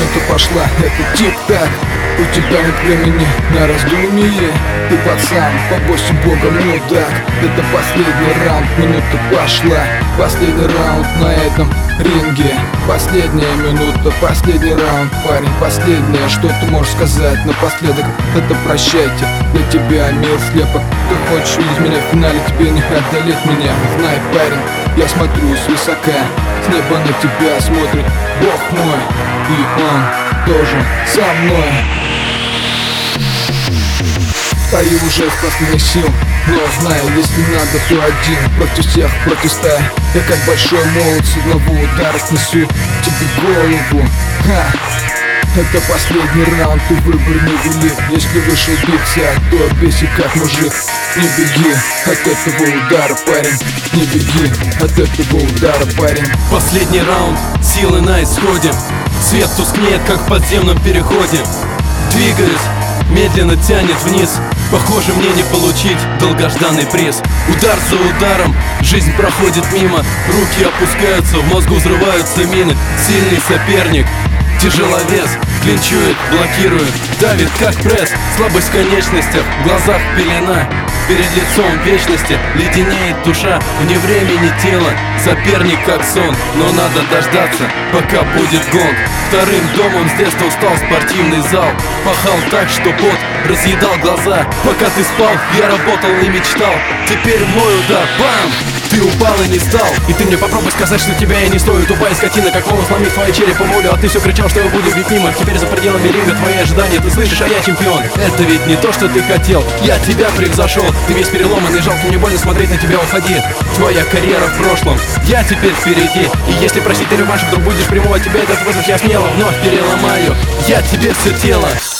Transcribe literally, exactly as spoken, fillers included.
минута пошла, это тик-так. У тебя нет времени на раздумье. Ты пацан, побойся бога, мудак. Это последний раунд, минута пошла. Последний раунд на этом ринге. Последняя минута, последний раунд, парень. Последнее, что ты можешь сказать напоследок, это прощайте. Для тебя мир слепок. Ты хочешь видеть меня в финале, тебе не одолеть меня. Знай, парень, я смотрю свысока. С неба на тебя смотрит Бог мой, и Он тоже со мной. Стою уже в последних сил, но знаю, если надо, то один против всех, против ста. Я как большой молот с одного удара снесу тебе голову. Ха! Это последний раунд, ты выбор не велик. Если вышел биться, то бейся как мужик. Не беги от этого удара, парень. Не беги от этого удара, парень. Последний раунд, силы на исходе. Свет тускнеет, как в подземном переходе. Двигаюсь, медленно тянет вниз. Похоже, мне не получить долгожданный приз. Удар за ударом, жизнь проходит мимо. Руки опускаются, в мозгу взрываются мины. Сильный соперник, тяжеловес, клинчует, блокирует, давит как пресс. Слабость в конечностях, в глазах пелена. Перед лицом вечности леденеет душа. Вне времени тело, соперник как сон. Но надо дождаться, пока будет гонг. Вторым домом с детства стал спортивный зал. Пахал так, что пот разъедал глаза. Пока ты спал, я работал и мечтал. Теперь мой удар, бам! Ты упал и не стал. И ты мне попробуй сказать, что тебя я не стою. Тупая скотина, как могу сломить твои черепа волю. А ты все кричал, что я буду бить мимо. Теперь за пределами ринга твои ожидания. Ты слышишь, а я чемпион. Это ведь не то, что ты хотел. Я тебя превзошел. Ты весь переломанный, жалко, мне больно смотреть на тебя, уходи. Твоя карьера в прошлом, я теперь впереди. И если просить ты реванш, вдруг будешь прямого, тебя этот вызов я смело вновь переломаю. Я тебе все тело